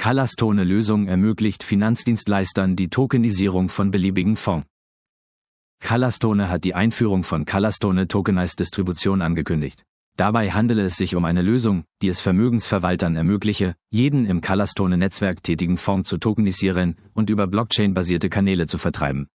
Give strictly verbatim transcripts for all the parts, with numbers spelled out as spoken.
Calastone-Lösung ermöglicht Finanzdienstleistern die Tokenisierung von beliebigen Fonds. Calastone hat die Einführung von Calastone Tokenized Distribution angekündigt. Dabei handele es sich um eine Lösung, die es Vermögensverwaltern ermögliche, jeden im Calastone-Netzwerk tätigen Fonds zu tokenisieren und über Blockchain-basierte Kanäle zu vertreiben.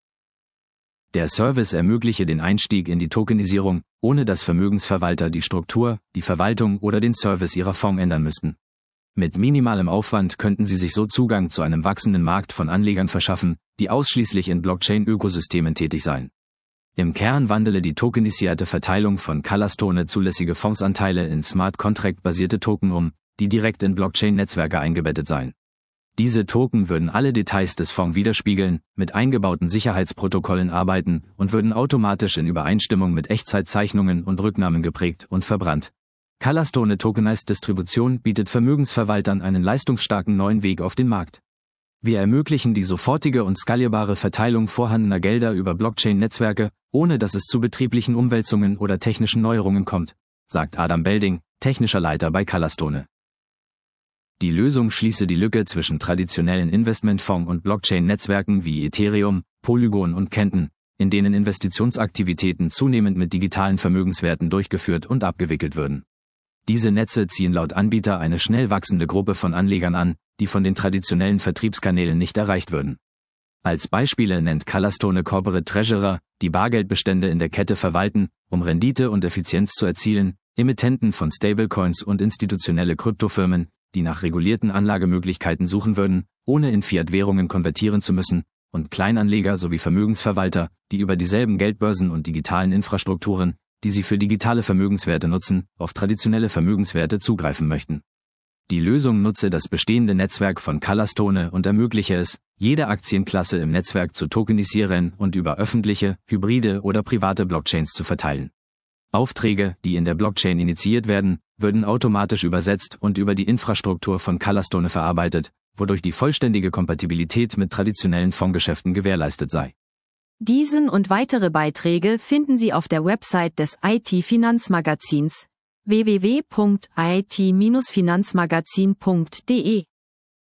Der Service ermögliche den Einstieg in die Tokenisierung, ohne dass Vermögensverwalter die Struktur, die Verwaltung oder den Service ihrer Fonds ändern müssten. Mit minimalem Aufwand könnten sie sich so Zugang zu einem wachsenden Markt von Anlegern verschaffen, die ausschließlich in Blockchain-Ökosystemen tätig seien. Im Kern wandele die tokenisierte Verteilung von Calastone zulässige Fondsanteile in Smart-Contract-basierte Token um, die direkt in Blockchain-Netzwerke eingebettet seien. Diese Token würden alle Details des Fonds widerspiegeln, mit eingebauten Sicherheitsprotokollen arbeiten und würden automatisch in Übereinstimmung mit Echtzeitzeichnungen und Rücknahmen geprägt und verbrannt. Calastone Tokenized Distribution bietet Vermögensverwaltern einen leistungsstarken neuen Weg auf den Markt. Wir ermöglichen die sofortige und skalierbare Verteilung vorhandener Gelder über Blockchain-Netzwerke, ohne dass es zu betrieblichen Umwälzungen oder technischen Neuerungen kommt, sagt Adam Belding, technischer Leiter bei Calastone. Die Lösung schließe die Lücke zwischen traditionellen Investmentfonds und Blockchain-Netzwerken wie Ethereum, Polygon und Kenton, in denen Investitionsaktivitäten zunehmend mit digitalen Vermögenswerten durchgeführt und abgewickelt würden. Diese Netze ziehen laut Anbieter eine schnell wachsende Gruppe von Anlegern an, die von den traditionellen Vertriebskanälen nicht erreicht würden. Als Beispiele nennt Calastone Corporate Treasurer, die Bargeldbestände in der Kette verwalten, um Rendite und Effizienz zu erzielen, Emittenten von Stablecoins und institutionelle Kryptofirmen, die nach regulierten Anlagemöglichkeiten suchen würden, ohne in Fiat-Währungen konvertieren zu müssen, und Kleinanleger sowie Vermögensverwalter, die über dieselben Geldbörsen und digitalen Infrastrukturen, die sie für digitale Vermögenswerte nutzen, auf traditionelle Vermögenswerte zugreifen möchten. Die Lösung nutze das bestehende Netzwerk von Calastone und ermögliche es, jede Aktienklasse im Netzwerk zu tokenisieren und über öffentliche, hybride oder private Blockchains zu verteilen. Aufträge, die in der Blockchain initiiert werden, würden automatisch übersetzt und über die Infrastruktur von Calastone verarbeitet, wodurch die vollständige Kompatibilität mit traditionellen Fondsgeschäften gewährleistet sei. Diesen und weitere Beiträge finden Sie auf der Website des I T-Finanzmagazins w w w punkt i t Bindestrich finanzmagazin punkt d e.